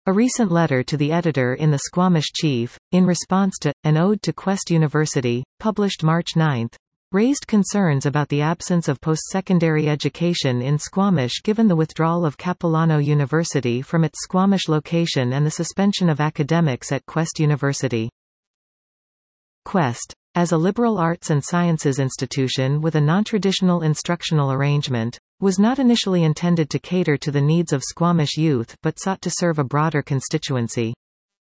A recent letter to the editor in the Squamish Chief, in response to An Ode to Quest University, published March 9, raised concerns about the absence of post-secondary education in Squamish given the withdrawal of Capilano University from its Squamish location and the suspension of academics at Quest University. Quest, as a liberal arts and sciences institution with a non-traditional instructional arrangement, was not initially intended to cater to the needs of Squamish youth but sought to serve a broader constituency.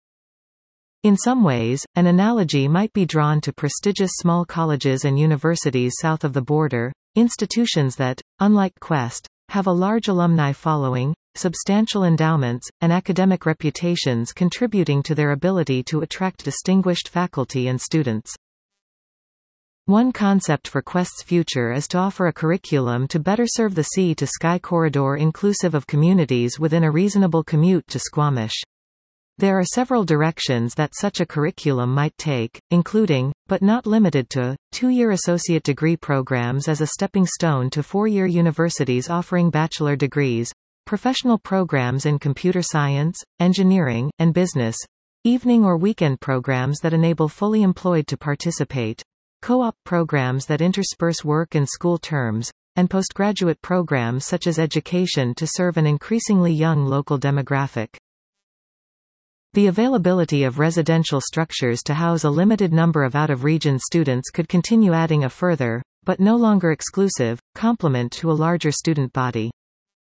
In some ways, an analogy might be drawn to prestigious small colleges and universities south of the border, institutions that, unlike Quest, have a large alumni following, substantial endowments, and academic reputations contributing to their ability to attract distinguished faculty and students. One concept for Quest's future is to offer a curriculum to better serve the sea-to-sky corridor inclusive of communities within a reasonable commute to Squamish. There are several directions that such a curriculum might take, including, but not limited to, 2-year associate degree programs as a stepping stone to 4-year universities offering bachelor degrees, professional programs in computer science, engineering, and business, evening or weekend programs that enable fully employed to participate, co-op programs that intersperse work and school terms, and postgraduate programs such as education to serve an increasingly young local demographic. The availability of residential structures to house a limited number of out-of-region students could continue adding a further, but no longer exclusive, complement to a larger student body.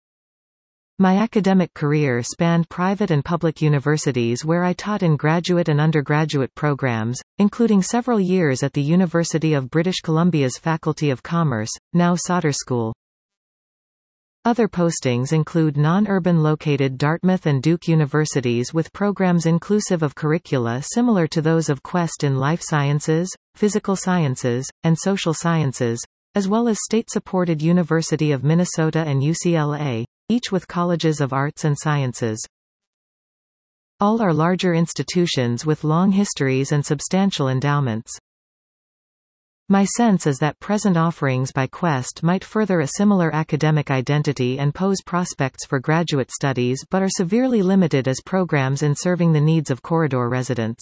My academic career spanned private and public universities where I taught in graduate and undergraduate programs, including several years at the University of British Columbia's Faculty of Commerce, now Sauder School. Other postings include non-urban located Dartmouth and Duke universities with programs inclusive of curricula similar to those of Quest in life sciences, physical sciences, and social sciences, as well as state-supported University of Minnesota and UCLA, each with colleges of arts and sciences. All are larger institutions with long histories and substantial endowments. My sense is that present offerings by Quest might further a similar academic identity and pose prospects for graduate studies but are severely limited as programs in serving the needs of corridor residents.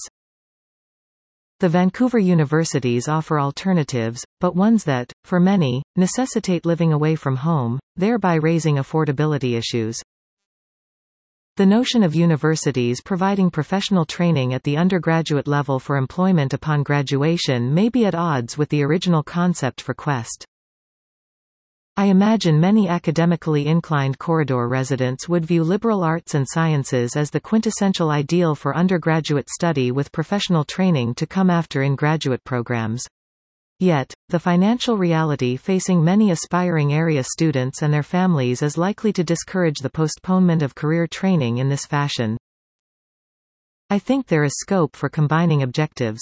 The Vancouver universities offer alternatives, but ones that, for many, necessitate living away from home, thereby raising affordability issues. The notion of universities providing professional training at the undergraduate level for employment upon graduation may be at odds with the original concept for Quest. I imagine many academically inclined corridor residents would view liberal arts and sciences as the quintessential ideal for undergraduate study with professional training to come after in graduate programs. Yet, the financial reality facing many aspiring area students and their families is likely to discourage the postponement of career training in this fashion. I think there is scope for combining objectives.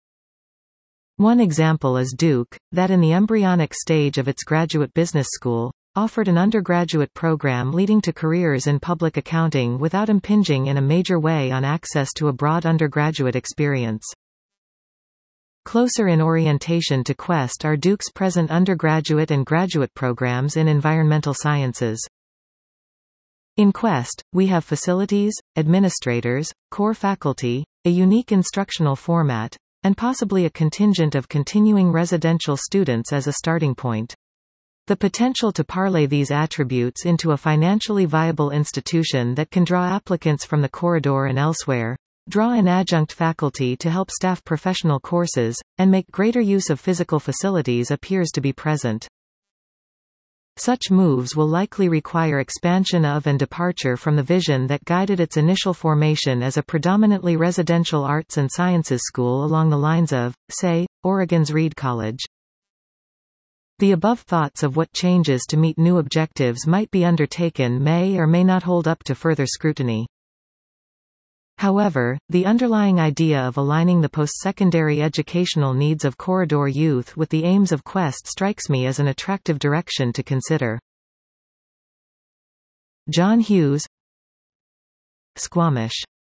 One example is Duke, that in the embryonic stage of its graduate business school, offered an undergraduate program leading to careers in public accounting without impinging in a major way on access to a broad undergraduate experience. Closer in orientation to Quest are Duke's present undergraduate and graduate programs in environmental sciences. In Quest, we have facilities, administrators, core faculty, a unique instructional format, and possibly a contingent of continuing residential students as a starting point. The potential to parlay these attributes into a financially viable institution that can draw applicants from the corridor and elsewhere, draw in adjunct faculty to help staff professional courses, and make greater use of physical facilities appears to be present. Such moves will likely require expansion of and departure from the vision that guided its initial formation as a predominantly residential arts and sciences school along the lines of, say, Oregon's Reed College. The above thoughts of what changes to meet new objectives might be undertaken may or may not hold up to further scrutiny. However, the underlying idea of aligning the post-secondary educational needs of corridor youth with the aims of Quest strikes me as an attractive direction to consider. John Hughes, Squamish.